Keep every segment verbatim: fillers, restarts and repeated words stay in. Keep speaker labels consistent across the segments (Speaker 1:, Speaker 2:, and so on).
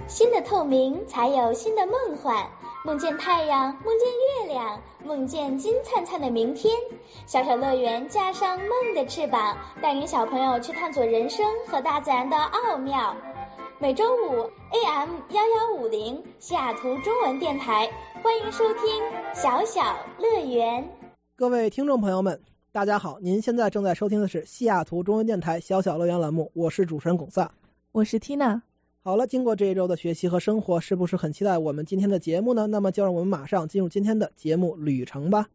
Speaker 1: 新的透明才有新的梦幻，梦见太阳，梦见月亮，梦见金灿灿的明天。小小乐园加上梦的翅膀，带领小朋友去探索人生和大自然的奥妙。每周五 A M 一一五零西雅图中文电台，欢迎收听小小乐园。
Speaker 2: 各位听众朋友们，大家好，您现在正在收听的是西雅图中文电台小小乐园栏目，我是主持人巩萨，
Speaker 3: 我是 Tina。
Speaker 2: 好了，经过这一周的学习和生活，是不是很期待我们今天的节目呢？那么就让我们马上进入今天的节目旅程吧。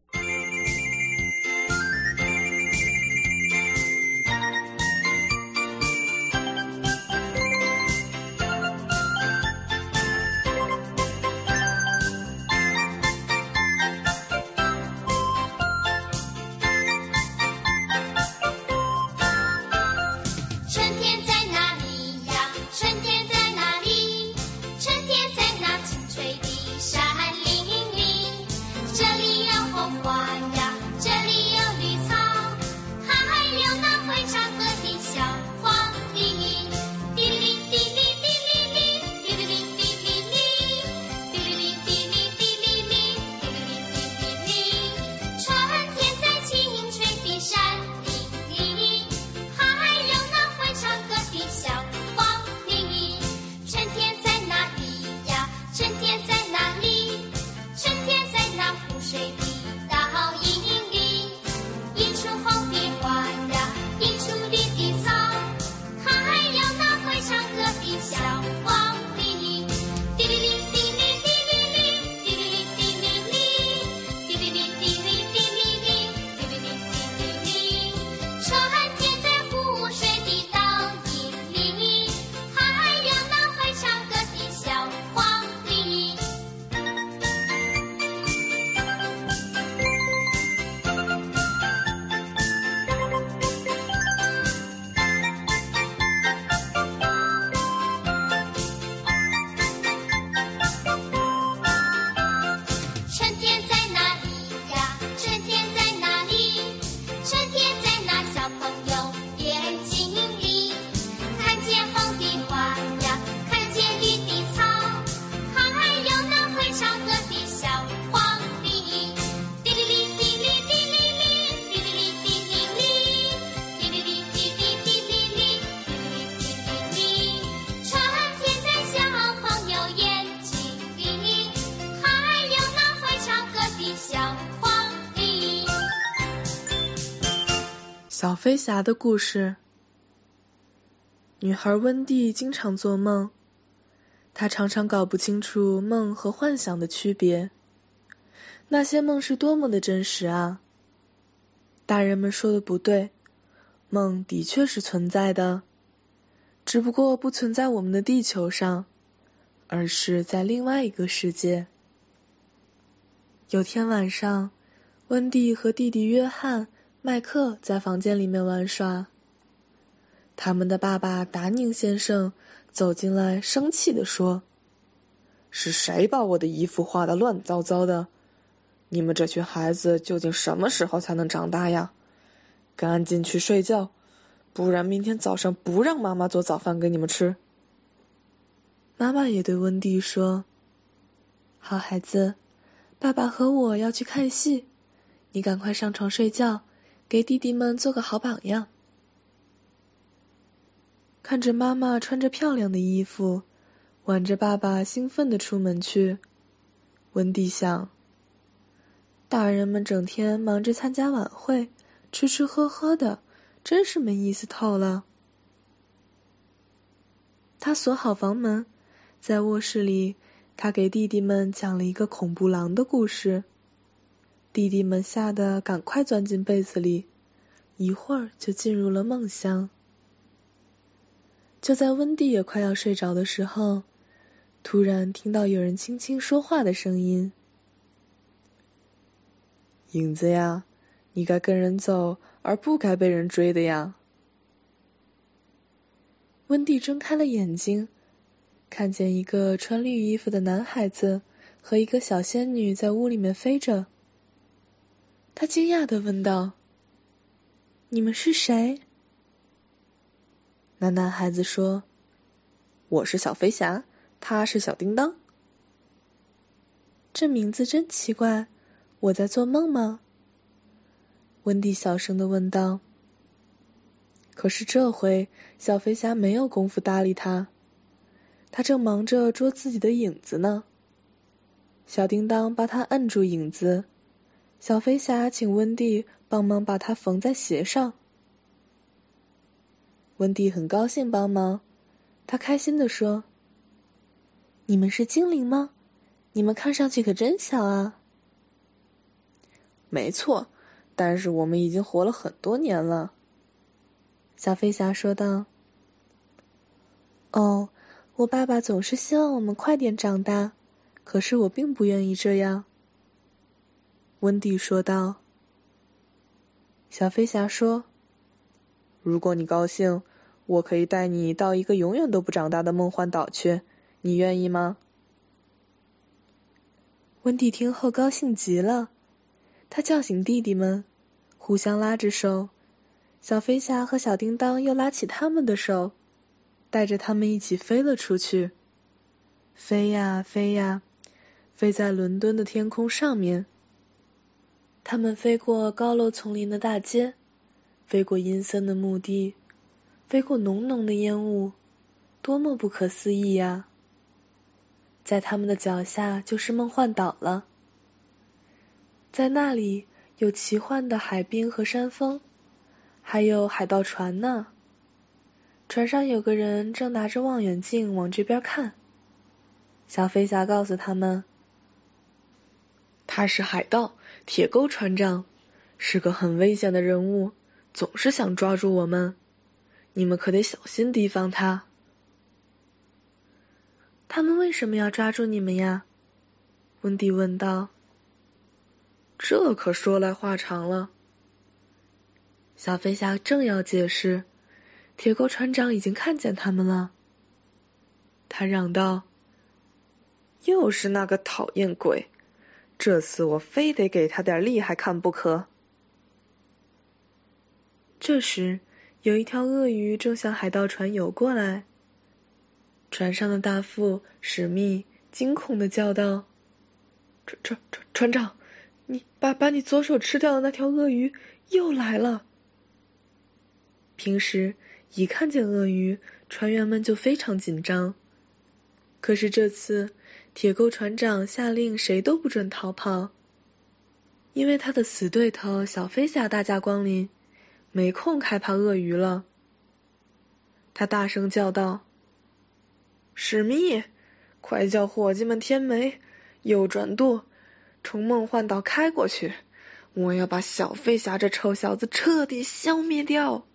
Speaker 3: 小飞侠的故事。女孩温蒂经常做梦，她常常搞不清楚梦和幻想的区别。那些梦是多么的真实啊！大人们说的不对，梦的确是存在的，只不过不存在我们的地球上，而是在另外一个世界。有天晚上，温蒂和弟弟约翰麦克在房间里面玩耍，他们的爸爸达宁先生走进来，生气地说：“是谁把我的衣服画得乱糟糟的？你们这群孩子究竟什么时候才能长大呀？赶紧去睡觉，不然明天早上不让妈妈做早饭给你们吃。”妈妈也对温蒂说：“好孩子，爸爸和我要去看戏，你赶快上床睡觉，给弟弟们做个好榜样。”看着妈妈穿着漂亮的衣服，挽着爸爸兴奋地出门去，温蒂想，大人们整天忙着参加晚会，吃吃喝喝的，真是没意思透了。他锁好房门，在卧室里，他给弟弟们讲了一个恐怖狼的故事。弟弟们吓得赶快钻进被子里，一会儿就进入了梦乡。就在温蒂也快要睡着的时候，突然听到有人轻轻说话的声音：“影子呀，你该跟人走，而不该被人追的呀。”温蒂睁开了眼睛，看见一个穿绿衣服的男孩子和一个小仙女在屋里面飞着。他惊讶地问道：“你们是谁？”那男孩子说：“我是小飞侠， 他是小叮当。这名字真奇怪，我在做梦吗？温蒂小声地问道。可是这回小飞侠没有功夫搭理他，他正忙着捉自己的影子呢。小叮当把他摁住影子，小飞侠请温蒂帮忙把它缝在鞋上。温蒂很高兴帮忙，他开心地说：你们是精灵吗？你们看上去可真小啊。没错，但是我们已经活了很多年了。小飞侠说道。哦，我爸爸总是希望我们快点长大，可是我并不愿意这样。温蒂说道。小飞侠说：如果你高兴，我可以带你到一个永远都不长大的梦幻岛去，你愿意吗？温蒂听后高兴极了，他叫醒弟弟们，互相拉着手，小飞侠和小叮当又拉起他们的手，带着他们一起飞了出去。飞呀飞呀，飞在伦敦的天空上面。他们飞过高楼丛林的大街，飞过阴森的墓地，飞过浓浓的烟雾，多么不可思议呀！在他们的脚下就是梦幻岛了，在那里有奇幻的海滨和山峰，还有海盗船呢。船上有个人正拿着望远镜往这边看。小飞侠告诉他们，他是海盗铁钩船长，是个很危险的人物，总是想抓住我们，你们可得小心提防他。他们为什么要抓住你们呀？温蒂问道。这可说来话长了。小飞侠正要解释，铁钩船长已经看见他们了。他嚷道：又是那个讨厌鬼，这次我非得给他点厉害看不可。这时，有一条鳄鱼正向海盗船游过来。船上的大副史密惊恐地叫道：船船船船长，你把把你左手吃掉的那条鳄鱼又来了。平时一看见鳄鱼，船员们就非常紧张，可是这次铁钩船长下令谁都不准逃跑，因为他的死对头小飞侠大驾光临，没空害怕鳄鱼了。他大声叫道：史密，快叫伙计们添煤，右转舵，从梦幻岛开过去，我要把小飞侠这臭小子彻底消灭掉。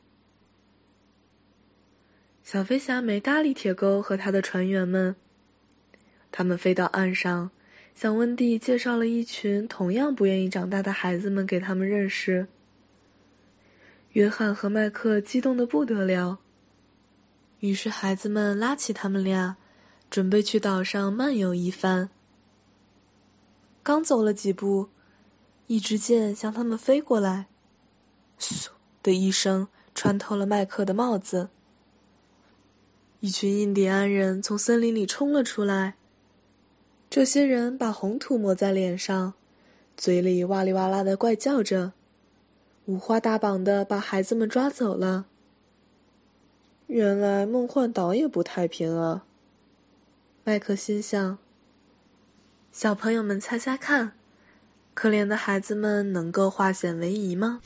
Speaker 3: 小飞侠没搭理铁钩和他的船员们，他们飞到岸上，向温蒂介绍了一群同样不愿意长大的孩子们给他们认识。约翰和麦克激动得不得了，于是孩子们拉起他们俩，准备去岛上漫游一番。刚走了几步，一支箭向他们飞过来，嗖的一声穿透了麦克的帽子。一群印第安人从森林里冲了出来，这些人把红土抹在脸上，嘴里哇哩哇啦的怪叫着，五花大绑的把孩子们抓走了。原来梦幻岛也不太平啊，麦克心想。小朋友们猜猜看，可怜的孩子们能够化险为夷吗？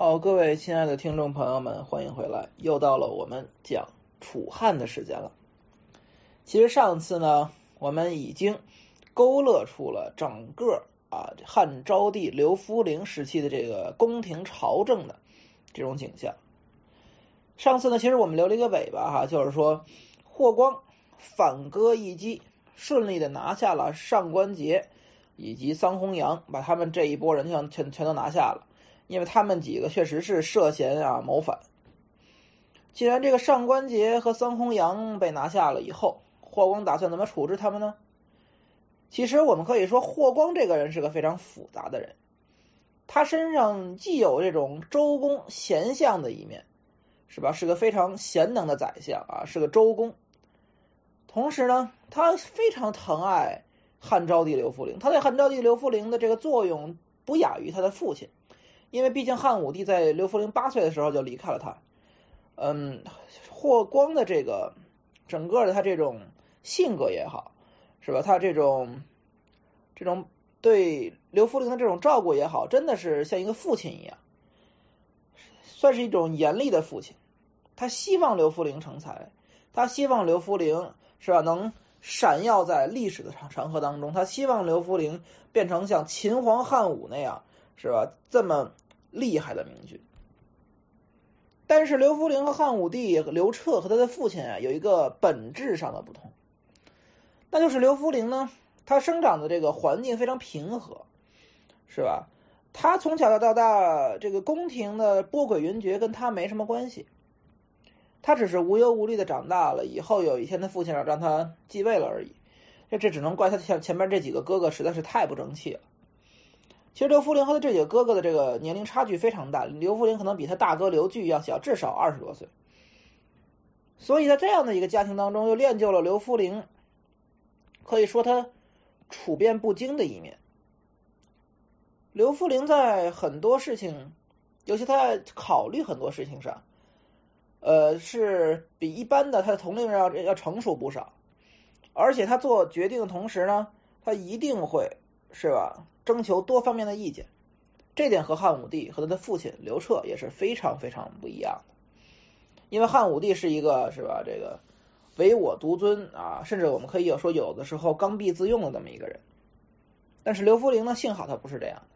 Speaker 2: 好，各位亲爱的听众朋友们，欢迎回来，又到了我们讲楚汉的时间了。其实上次呢，我们已经勾勒出了整个啊汉昭帝刘弗陵时期的这个宫廷朝政的这种景象。上次呢，其实我们留了一个尾巴哈，就是说霍光反戈一击，顺利的拿下了上官桀以及桑弘羊，把他们这一波人全全全都拿下了，因为他们几个确实是涉嫌啊谋反。既然这个上官桀和桑弘羊被拿下了以后，霍光打算怎么处置他们呢？其实我们可以说霍光这个人是个非常复杂的人，他身上既有这种周公贤相的一面，是吧？是个非常贤能的宰相啊，是个周公。同时呢，他非常疼爱汉昭帝刘弗陵，他对汉昭帝刘弗陵的这个作用不亚于他的父亲，因为毕竟汉武帝在刘弗陵八岁的时候就离开了他。嗯，霍光的这个整个的他这种性格也好，是吧？他这种这种对刘弗陵的这种照顾也好，真的是像一个父亲一样，算是一种严厉的父亲。他希望刘弗陵成才，他希望刘弗陵是吧能闪耀在历史的长河当中，他希望刘弗陵变成像秦皇汉武那样，是吧这么厉害的明君。但是刘弗陵和汉武帝刘彻和他的父亲啊有一个本质上的不同，那就是刘弗陵呢，他生长的这个环境非常平和，是吧？他从小到大这个宫廷的波诡云谲跟他没什么关系，他只是无忧无虑的长大了，以后有一天他父亲让让他继位了而已。这这只能怪他前前面这几个哥哥实在是太不争气了。其实刘弗陵和他这几个哥哥的这个年龄差距非常大，刘弗陵可能比他大哥刘据要小至少二十多岁，所以在这样的一个家庭当中，又练就了刘弗陵可以说他处变不惊的一面。刘弗陵在很多事情，尤其他在考虑很多事情上，呃，是比一般的他的同龄人要要成熟不少，而且他做决定的同时呢，他一定会是吧征求多方面的意见，这点和汉武帝和他的父亲刘彻也是非常非常不一样的。因为汉武帝是一个是吧这个唯我独尊啊，甚至我们可以有说有的时候刚愎自用的这么一个人，但是刘弗陵呢，幸好他不是这样的。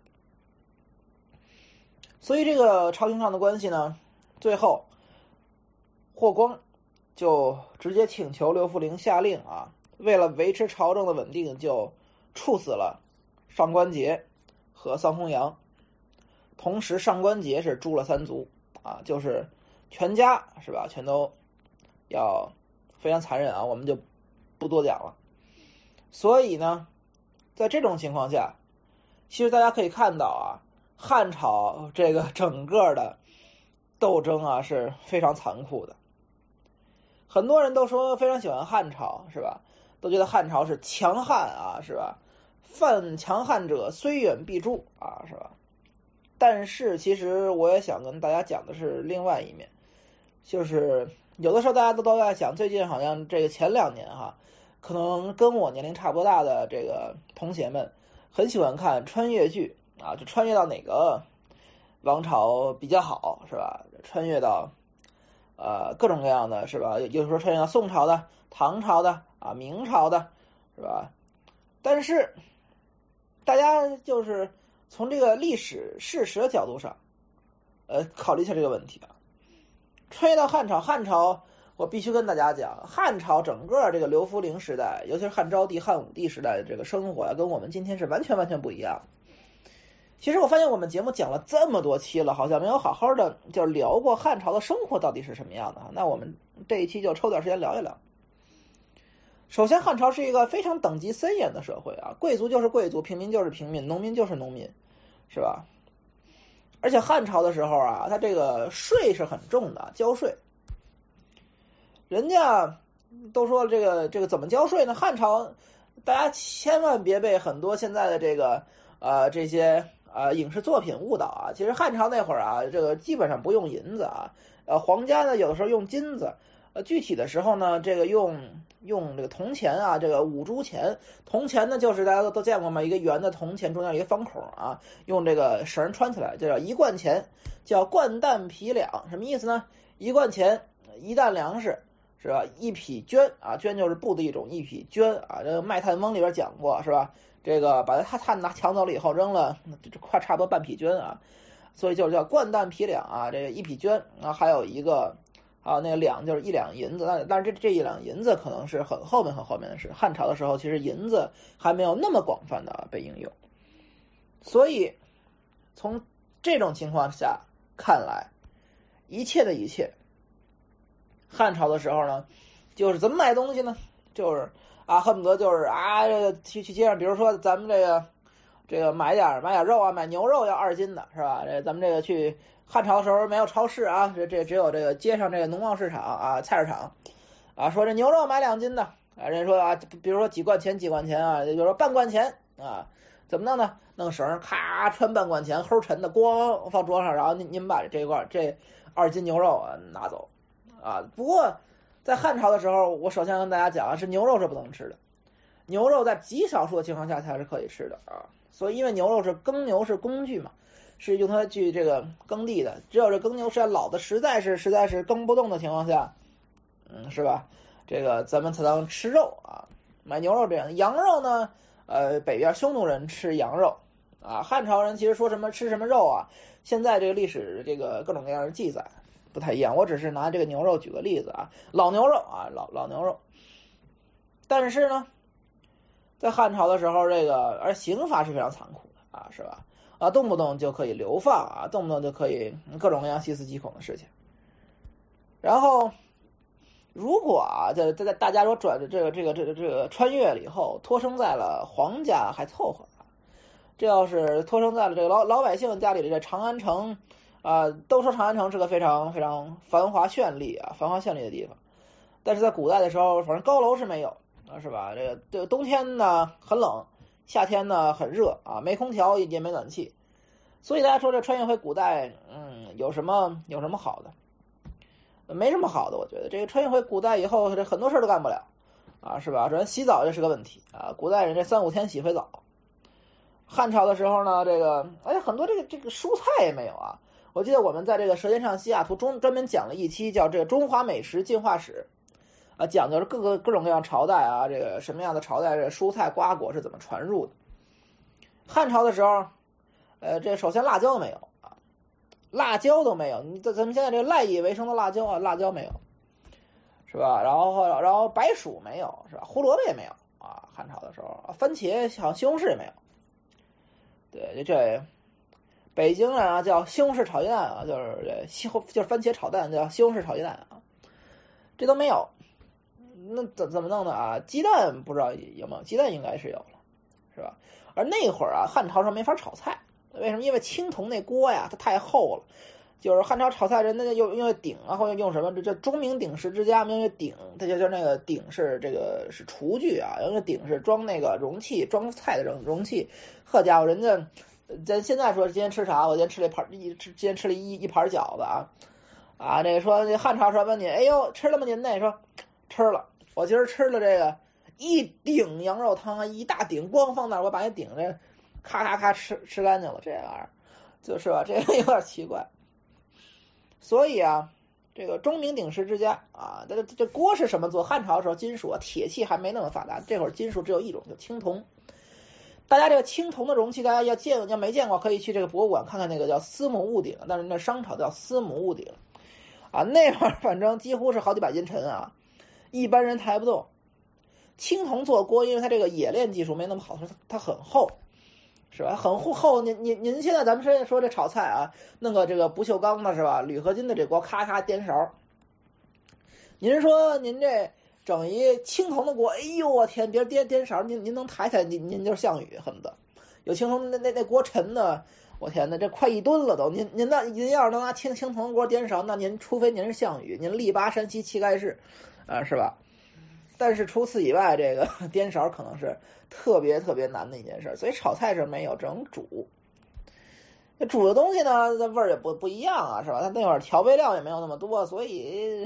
Speaker 2: 所以这个朝廷上的关系呢，最后霍光就直接请求刘弗陵下令啊，为了维持朝政的稳定，就处死了上官桀和桑弘羊。同时上官桀是诛了三族啊，就是全家是吧全都要非常残忍啊，我们就不多讲了。所以呢，在这种情况下，其实大家可以看到啊，汉朝这个整个的斗争啊是非常残酷的。很多人都说非常喜欢汉朝，是吧？都觉得汉朝是强汉啊，是吧？犯强汉者虽远必诛啊，是吧？但是其实我也想跟大家讲的是另外一面，就是有的时候大家都都在想，最近好像这个前两年哈，可能跟我年龄差不多大的这个同学们很喜欢看穿越剧啊，就穿越到哪个王朝比较好，是吧？穿越到呃各种各样的，是吧？有时候穿越到宋朝的、唐朝的啊、明朝的，是吧？但是大家就是从这个历史事实的角度上，呃，考虑一下这个问题啊。穿越到汉朝，汉朝我必须跟大家讲，汉朝整个这个刘弗陵时代，尤其是汉昭帝、汉武帝时代的这个生活啊，跟我们今天是完全完全不一样。其实我发现我们节目讲了这么多期了，好像没有好好的就聊过汉朝的生活到底是什么样的。那我们这一期就抽点时间聊一聊。首先，汉朝是一个非常等级森严的社会啊，贵族就是贵族，平民就是平民，农民就是农民，是吧？而且汉朝的时候啊，他这个税是很重的，交税。人家都说这个这个怎么交税呢？汉朝大家千万别被很多现在的这个呃这些呃影视作品误导啊。其实汉朝那会儿啊，这个基本上不用银子啊，呃皇家呢有的时候用金子呃，具体的时候呢，这个用用这个铜钱啊，这个五铢钱，铜钱呢就是大家都都见过嘛，一个圆的铜钱中间有一个方孔啊，用这个绳穿起来，这叫一贯钱，叫贯担匹两，什么意思呢？一贯钱一担粮食是吧？一匹绢啊，绢就是布的一种，一匹绢啊，这个卖炭翁里边讲过是吧？这个把他炭拿抢走了以后扔了，这快差不多半匹绢啊，所以就叫贯担匹两啊，这个一匹绢啊，还有一个。啊，那个两就是一两银子，但但是这这一两银子可能是很后面很后面的事。汉朝的时候，其实银子还没有那么广泛的被应用，所以从这种情况下看来，一切的一切，汉朝的时候呢，就是怎么买东西呢？就是啊，恨不得就是啊，这个去去街上，比如说咱们这个这个买点买点肉啊，买牛肉要二斤的是吧？这咱们这个去。汉朝的时候没有超市啊，这这只有这个街上这个农贸市场啊，菜市场啊，说这牛肉买两斤的啊，人家说啊，比如说几贯钱几贯钱啊，也就是说半贯钱啊，怎么弄呢？弄绳咔穿半贯钱，齁沉的，咣放桌上，然后您您把这一块这二斤牛肉啊拿走啊。不过在汉朝的时候，我首先跟大家讲啊，是牛肉是不能吃的，牛肉在极少数的情况下才是可以吃的啊，所以因为牛肉是耕牛是工具嘛。是用它去这个耕地的，只有这耕牛是老的实在是实在是耕不动的情况下，嗯，是吧？这个咱们才能吃肉啊，买牛肉这样。羊肉呢，呃，北边匈奴人吃羊肉啊，汉朝人其实说什么吃什么肉啊，现在这个历史这个各种各样的记载不太一样，我只是拿这个牛肉举个例子啊，老牛肉啊，老老牛肉。但是呢，在汉朝的时候，这个而刑罚是非常残酷的啊，是吧？啊，动不动就可以流放啊，动不动就可以各种各样细思极恐的事情。然后，如果啊，在在大家说转这个这个这个这个穿越了以后，托生在了皇家还凑合，这要是托生在了这个老老百姓家里的这长安城啊、呃，都说长安城是个非常非常繁华绚丽啊，繁华绚丽的地方。但是在古代的时候，反正高楼是没有啊，是吧？这个这个冬天呢很冷。夏天呢很热啊，没空调也没暖气，所以大家说这穿越回古代，嗯，有什么有什么好的？没什么好的，我觉得这个穿越回古代以后，这很多事都干不了啊，是吧？首先洗澡这是个问题啊，古代人这三五天洗回澡。汉朝的时候呢，这个哎很多这个这个蔬菜也没有啊。我记得我们在这个《舌尖上西雅图》中专门讲了一期叫这个《中华美食进化史》。啊，讲究是各个各种各样朝代啊，这个什么样的朝代，这蔬菜瓜果是怎么传入的？汉朝的时候，呃，这首先辣椒没有啊，辣椒都没有。你咱们现在这个赖以为生的辣椒啊，辣椒没有，是吧？然后然后白薯没有，是吧？胡萝卜也没有啊。汉朝的时候，番茄好像西红柿也没有。对，这北京人啊叫西红柿炒鸡蛋啊，就是这西红就是番茄炒蛋叫西红柿炒鸡蛋啊，这都没有。那怎怎么弄的啊？鸡蛋不知道有没有，鸡蛋应该是有了，是吧？而那会儿啊，汉朝上没法炒菜，为什么？因为青铜那锅呀，它太厚了，就是汉朝炒菜人那用用为鼎啊，或者用什么？这这钟鸣鼎食之家，因为鼎，它就叫那个鼎是这个是厨具啊，因为鼎是装那个容器，装菜的容容器。呵家伙，人家咱现在说今天吃啥？我今天吃了一盘一吃，今天吃了一一盘饺子啊啊！这个说这汉朝说问你，哎呦，吃了吗您？那说吃了。我今儿吃了这个一鼎羊肉汤啊，一大鼎光放那儿，我把那鼎这咔咔咔吃吃干净了，这玩意儿就是吧，这个有点奇怪。所以啊，这个钟鸣鼎食之家啊，这这锅是什么做？汉朝的时候金属啊，铁器还没那么发达，这会儿金属只有一种，就青铜。大家这个青铜的容器，大家要见要没见过，可以去这个博物馆看看那个叫司母戊鼎，但是那商朝叫司母戊鼎啊，那会儿反正几乎是好几百斤沉啊。一般人抬不动。青铜做锅，因为它这个冶炼技术没那么好，它它很厚，是吧？很厚厚。您您您现在咱们现在说这炒菜啊，弄个这个不锈钢的是吧？铝合金的这锅，咔咔颠勺。您说您这整一青铜的锅，哎呦我天，别颠颠勺，您您能抬抬，您您就是项羽恨不得。有青铜那那那锅沉的，我天哪，这快一吨了都。您您那您要是能拿青青铜锅颠勺，那您除非您是项羽，您力拔山兮气盖世。啊，是吧？但是除此以外，这个颠勺可能是特别特别难的一件事，所以炒菜是没有，只能煮。那煮的东西呢，味儿也不不一样啊，是吧？它那会儿调味料也没有那么多，所以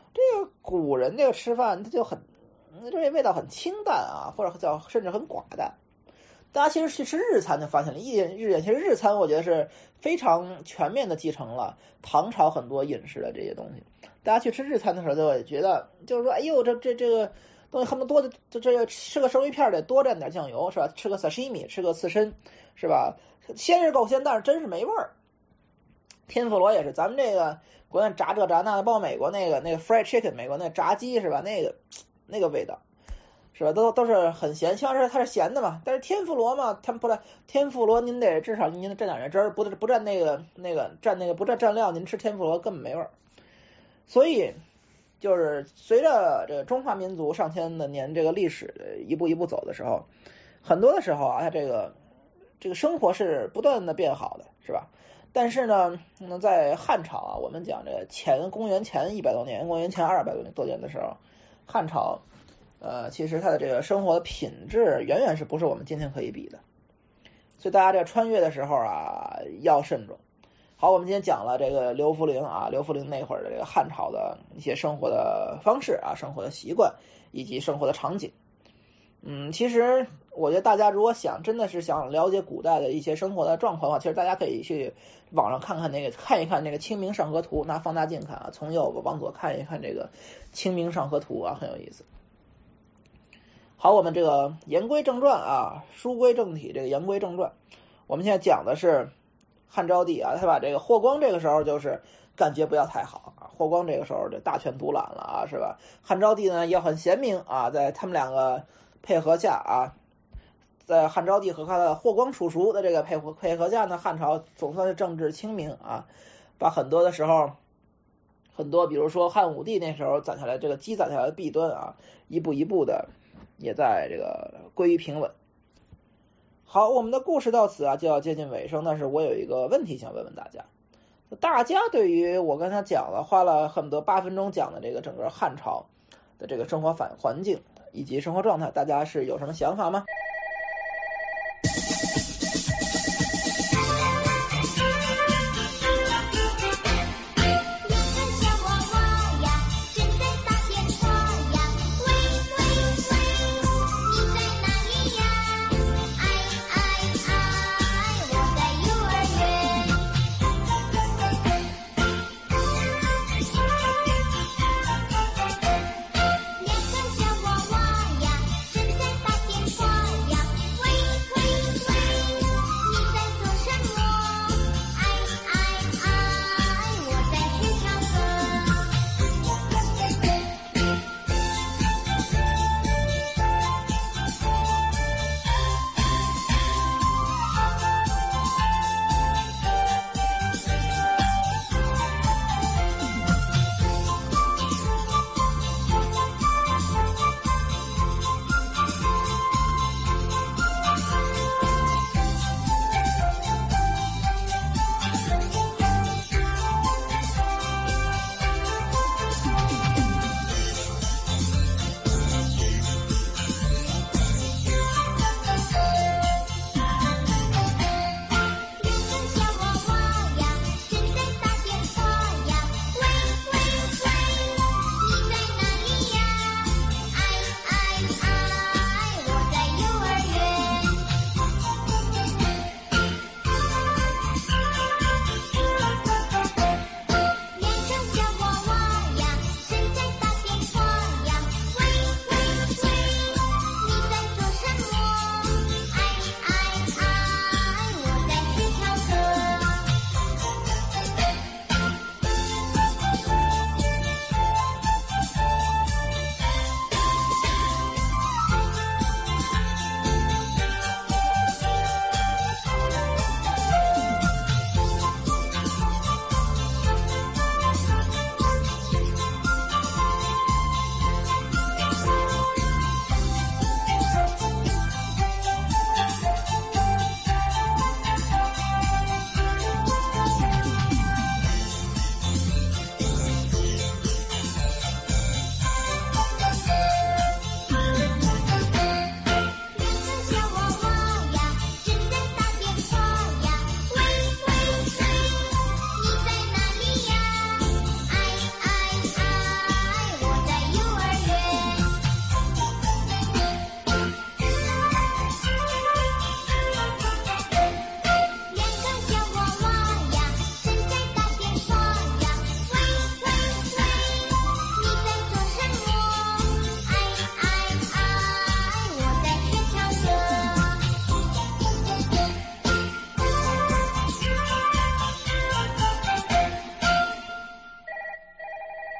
Speaker 2: 这个古人这个吃饭他就很这味道很清淡啊，或者叫甚至很寡淡。大家其实去吃日餐就发现了，一日日其实日餐我觉得是非常全面的继承了唐朝很多饮食的这些东西。大家去吃日餐的时候就会觉得，就是说，哎呦，这这这个东西恨不得多的，这这个吃个生鱼片得多蘸点酱油是吧？吃个 sashimi， 吃个刺身是吧？鲜是够鲜，但是真是没味儿。天妇罗也是，咱们这个国内炸这炸那的，包括美国那个那个 fried chicken， 美国那炸鸡是吧？那个那个味道。是吧？都都是很咸，起码是它是咸的嘛。但是天妇罗嘛，它不来天妇罗，您得至少您得蘸点这汁儿，不不蘸那个那个蘸那个不蘸蘸料，您吃天妇罗根本没味儿。所以就是随着这个中华民族上千的年这个历史一步一步走的时候，很多的时候啊，它这个这个生活是不断的变好的，是吧？但是呢，在汉朝啊，我们讲这个前公元前一百多年，公元前二百多年的时候，汉朝。呃，其实它的这个生活的品质远远是不是我们今天可以比的，所以大家这穿越的时候啊要慎重。好，我们今天讲了这个刘弗陵啊，刘弗陵那会儿的这个汉朝的一些生活的方式啊，生活的习惯以及生活的场景。嗯，其实我觉得大家如果想真的是想了解古代的一些生活的状况的话，其实大家可以去网上看看那个看一看那个清明上河图，拿放大镜看啊，从右往左看一看这个清明上河图啊，很有意思。好，我们这个言归正传啊，书归正体，这个言归正传，我们现在讲的是汉昭帝啊，他把这个霍光这个时候就是感觉不要太好啊，霍光这个时候这大权独揽了啊，是吧？汉昭帝呢也很贤明啊，在他们两个配合下啊，在汉昭帝和他的霍光叔叔的这个配合配合下呢，汉朝总算是政治清明啊，把很多的时候很多比如说汉武帝那时候攒下来这个积攒下来的弊端啊，一步一步的也在这个归于平稳。好，我们的故事到此啊就要接近尾声，但是我有一个问题想问问大家，大家对于我刚才讲了花了恨不得八分钟讲的这个整个汉朝的这个生活反环境以及生活状态，大家是有什么想法吗？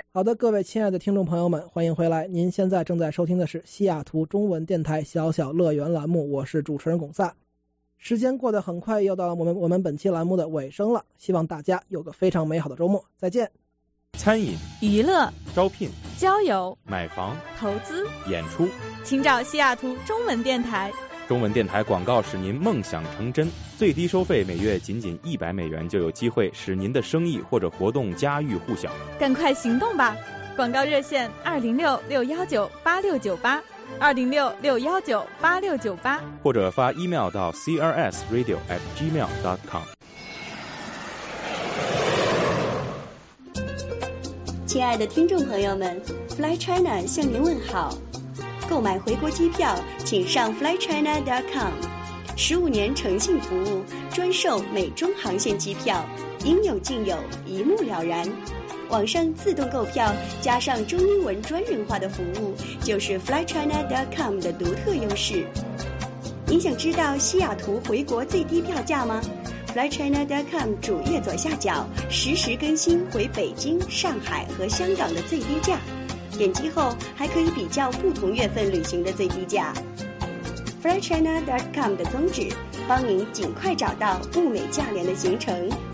Speaker 4: 好的，各位亲爱的听众朋友们，欢迎回来。您现在正在收听的是西雅图中文电台小小乐园栏目，我是主持人巩萨。时间过得很快，又到了我们我们本期栏目的尾声了，希望大家有个非常美好的周末，再见。
Speaker 5: 餐饮、
Speaker 6: 娱乐、
Speaker 5: 招聘、
Speaker 6: 交友、
Speaker 5: 买房、
Speaker 6: 投资、
Speaker 5: 演出，
Speaker 6: 请找西雅图中文电台。
Speaker 5: 中文电台广告使您梦想成真，最低收费每月仅仅一百美元，就有机会使您的生意或者活动家喻户晓。
Speaker 6: 赶快行动吧！广告热线二零六六幺九八六九八，二零六六幺九八六九八，
Speaker 5: 或者发 email 到 c r s radio at gmail dot com。
Speaker 7: 亲爱的听众朋友们 ，Fly China 向您问好。购买回国机票，请上 fly china dot com。十五年诚信服务，专售美中航线机票，应有尽有，一目了然。网上自动购票加上中英文专人化的服务，就是 fly china dot com 的独特优势。你想知道西雅图回国最低票价吗？fly china dot com 主页左下角实时更新回北京、上海和香港的最低价，点击后还可以比较不同月份旅行的最低价。fly china dot com 的宗旨，帮您尽快找到物美价廉的行程。